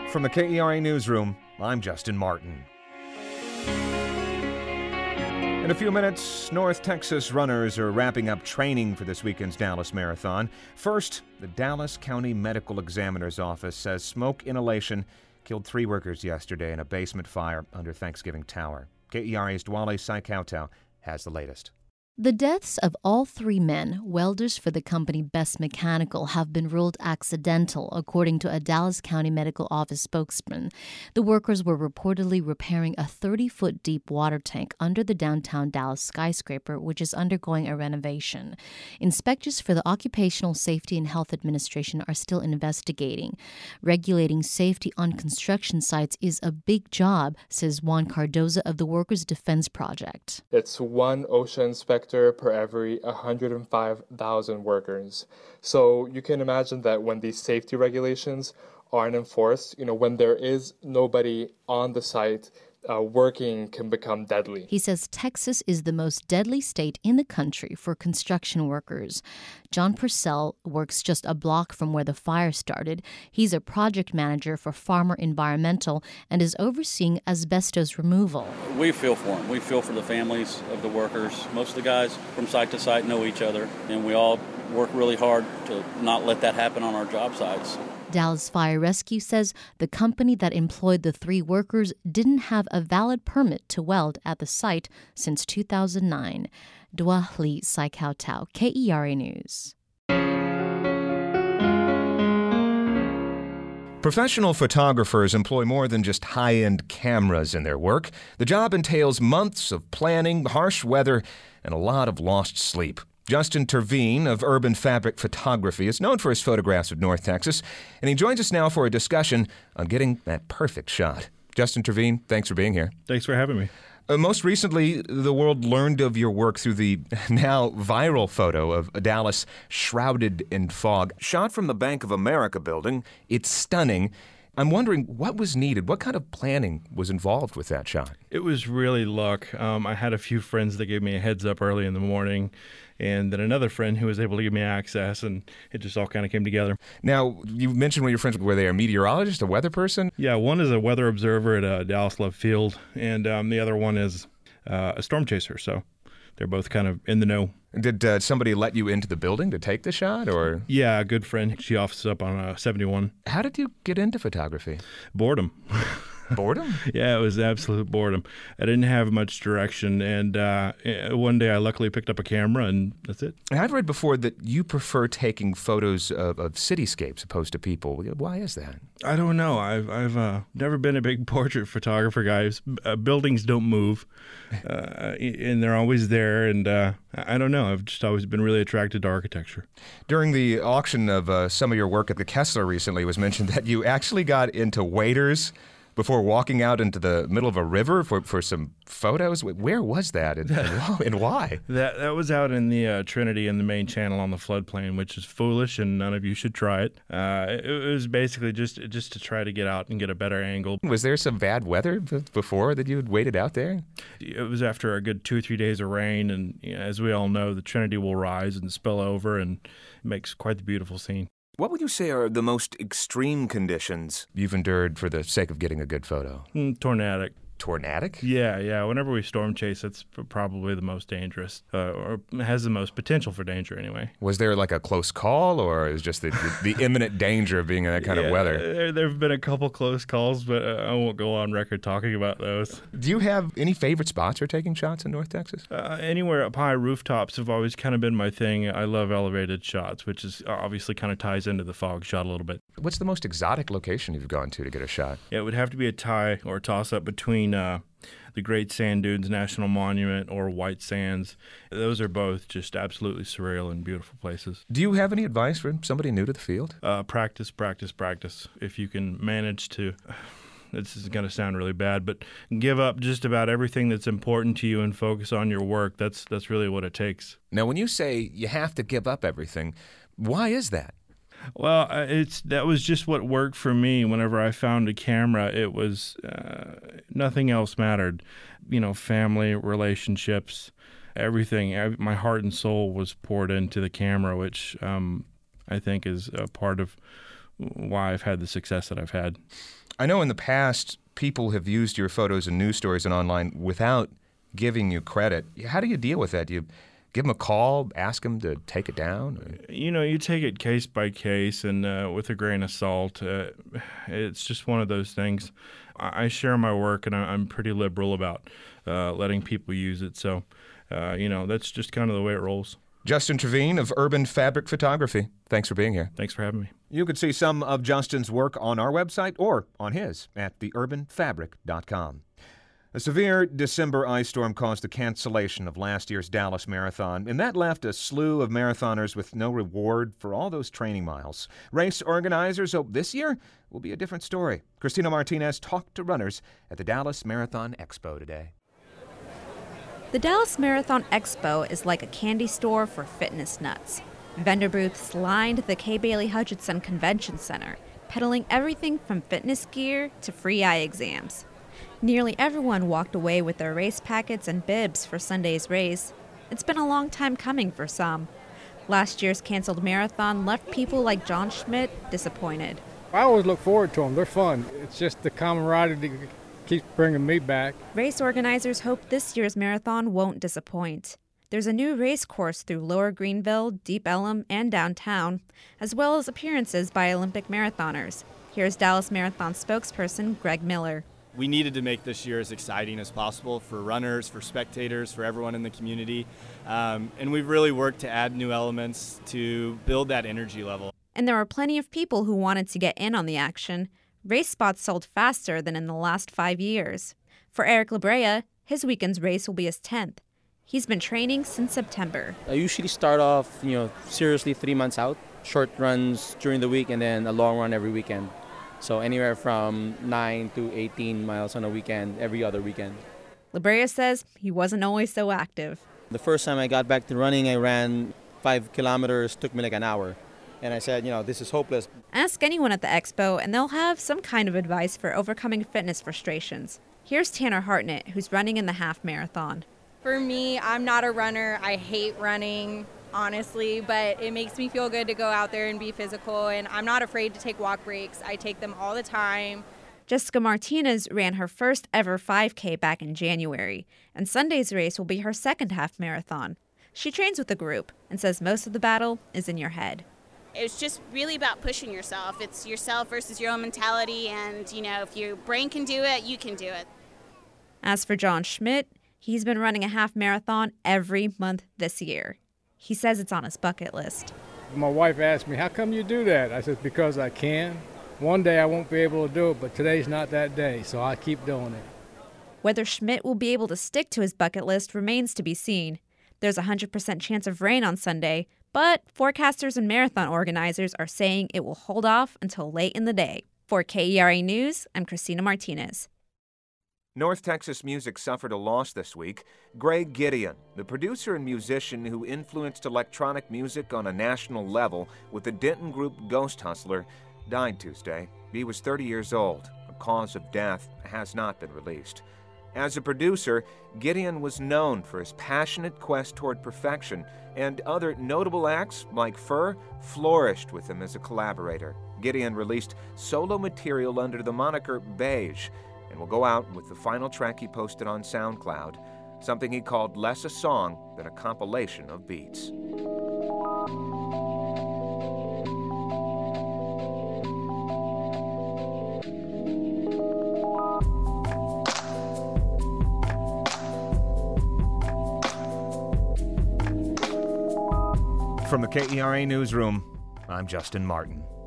From the KERA Newsroom, I'm Justin Martin. In a few minutes, North Texas runners are wrapping up training for this weekend's Dallas Marathon. First, the Dallas County Medical Examiner's Office says smoke inhalation killed 3 workers yesterday in a basement fire under Thanksgiving Tower. KERA's Dwale Saikautau has the latest. The deaths of all 3 men, welders for the company Best Mechanical, have been ruled accidental, according to a Dallas County Medical Office spokesman. The workers were reportedly repairing a 30-foot deep water tank under the downtown Dallas skyscraper, which is undergoing a renovation. Inspectors for the Occupational Safety and Health Administration are still investigating. Regulating safety on construction sites is a big job, says Juan Cardoza of the Workers' Defense Project. It's one OSHA inspector per every 105,000 workers. So you can imagine that when these safety regulations aren't enforced, when there is nobody on the site, working can become deadly. He says Texas is the most deadly state in the country for construction workers. John Purcell works just a block from where the fire started. He's a project manager for Farmer Environmental and is overseeing asbestos removal. We feel for them. We feel for the families of the workers. Most of the guys from site to site know each other, and we all work really hard to not let that happen on our job sites. Dallas Fire Rescue says the company that employed the 3 workers didn't have a valid permit to weld at the site since 2009. Dwale Saikautau, KERA News. Professional photographers employ more than just high-end cameras in their work. The job entails months of planning, harsh weather, and a lot of lost sleep. Justin Terveen of Urban Fabric Photography is known for his photographs of North Texas, and he joins us now for a discussion on getting that perfect shot. Justin Terveen, thanks for being here. Thanks for having me. Most recently, the world learned of your work through the now viral photo of Dallas shrouded in fog. Shot from the Bank of America building, it's stunning. I'm wondering what was needed, what kind of planning was involved with that shot? It was really luck. I had a few friends that gave me a heads up early in the morning, and then another friend who was able to give me access, and it just all kind of came together. Now, you mentioned one of your friends, were they a meteorologist, a weather person? Yeah, one is a weather observer at Dallas Love Field, and the other one is a storm chaser, so they're both kind of in the know. Did somebody let you into the building to take the shot, or? Yeah, a good friend. She offices up on 71. How did you get into photography? Boredom. Boredom? Yeah, it was absolute boredom. I didn't have much direction, and one day I luckily picked up a camera, and that's it. And I've read before that you prefer taking photos of cityscapes opposed to people. Why is that? I don't know. I've never been a big portrait photographer, guys. Buildings don't move, and they're always there, and I don't know. I've just always been really attracted to architecture. During the auction of some of your work at the Kessler recently, it was mentioned that you actually got into waders before walking out into the middle of a river for some photos. Where was that and why? That was out in the Trinity in the main channel on the floodplain, which is foolish and none of you should try it. It was basically just to try to get out and get a better angle. Was there some bad weather before that you had waited out there? It was after a good 2 or 3 days of rain, and as we all know, the Trinity will rise and spill over, and it makes quite the beautiful scene. What would you say are the most extreme conditions you've endured for the sake of getting a good photo? Tornadic. Tornadic? Yeah. Whenever we storm chase, it's probably the most dangerous, or has the most potential for danger anyway. Was there like a close call, or is just the imminent danger of being in that kind of weather? There have been a couple close calls, but I won't go on record talking about those. Do you have any favorite spots for taking shots in North Texas? Anywhere up high, rooftops have always kind of been my thing. I love elevated shots, which is obviously kind of ties into the fog shot a little bit. What's the most exotic location you've gone to get a shot? Yeah, it would have to be a tie or a toss-up between the Great Sand Dunes National Monument or White Sands. Those are both just absolutely surreal and beautiful places. Do you have any advice for somebody new to the field? Practice. If you can manage to, this is going to sound really bad, but give up just about everything that's important to you and focus on your work. That's really what it takes. Now, when you say you have to give up everything, why is that? Well, that was just what worked for me. Whenever I found a camera, it was nothing else mattered. Family, relationships, everything. My heart and soul was poured into the camera, which I think is a part of why I've had the success that I've had. I know in the past, people have used your photos in news stories and online without giving you credit. How do you deal with that? Do you give them a call, ask them to take it down? You take it case by case and with a grain of salt. It's just one of those things. I share my work, and I'm pretty liberal about letting people use it. So, that's just kind of the way it rolls. Justin Trevine of Urban Fabric Photography. Thanks for being here. Thanks for having me. You can see some of Justin's work on our website or on his at theurbanfabric.com. A severe December ice storm caused the cancellation of last year's Dallas Marathon, and that left a slew of marathoners with no reward for all those training miles. Race organizers hope this year will be a different story. Christina Martinez talked to runners at the Dallas Marathon Expo today. The Dallas Marathon Expo is like a candy store for fitness nuts. Vendor booths lined the Kay Bailey Hutchinson Convention Center, peddling everything from fitness gear to free eye exams. Nearly everyone walked away with their race packets and bibs for Sunday's race. It's been a long time coming for some. Last year's canceled marathon left people like John Schmidt disappointed. I always look forward to them. They're fun. It's just the camaraderie that keeps bringing me back. Race organizers hope this year's marathon won't disappoint. There's a new race course through Lower Greenville, Deep Ellum, and downtown, as well as appearances by Olympic marathoners. Here's Dallas Marathon spokesperson Greg Miller. We needed to make this year as exciting as possible for runners, for spectators, for everyone in the community. And we've really worked to add new elements to build that energy level. And there were plenty of people who wanted to get in on the action. Race spots sold faster than in the last 5 years. For Eric Labrea, his weekend's race will be his 10th. He's been training since September. I usually start off, seriously 3 months out. Short runs during the week and then a long run every weekend. So anywhere from 9 to 18 miles on a weekend, every other weekend. Labrea says he wasn't always so active. The first time I got back to running, I ran 5 kilometers, took me like an hour. And I said, this is hopeless. Ask anyone at the expo and they'll have some kind of advice for overcoming fitness frustrations. Here's Tanner Hartnett, who's running in the half marathon. For me, I'm not a runner. I hate running, honestly, but it makes me feel good to go out there and be physical, and I'm not afraid to take walk breaks. I take them all the time. Jessica Martinez ran her first ever 5K back in January, and Sunday's race will be her second half marathon. She trains with a group and says most of the battle is in your head. It's just really about pushing yourself. It's yourself versus your own mentality, and, if your brain can do it, you can do it. As for John Schmidt, he's been running a half marathon every month this year. He says it's on his bucket list. My wife asked me, how come you do that? I said, because I can. One day I won't be able to do it, but today's not that day, so I keep doing it. Whether Schmidt will be able to stick to his bucket list remains to be seen. There's a 100% chance of rain on Sunday, but forecasters and marathon organizers are saying it will hold off until late in the day. For KERA News, I'm Christina Martinez. North Texas music suffered a loss this week. Greg Gideon, the producer and musician who influenced electronic music on a national level with the Denton group Ghost Hustler, died Tuesday. He was 30 years old. The cause of death has not been released. As a producer, Gideon was known for his passionate quest toward perfection, and other notable acts like Fur flourished with him as a collaborator. Gideon released solo material under the moniker Beige, and will go out with the final track he posted on SoundCloud, something he called less a song than a compilation of beats. From the KERA Newsroom, I'm Justin Martin.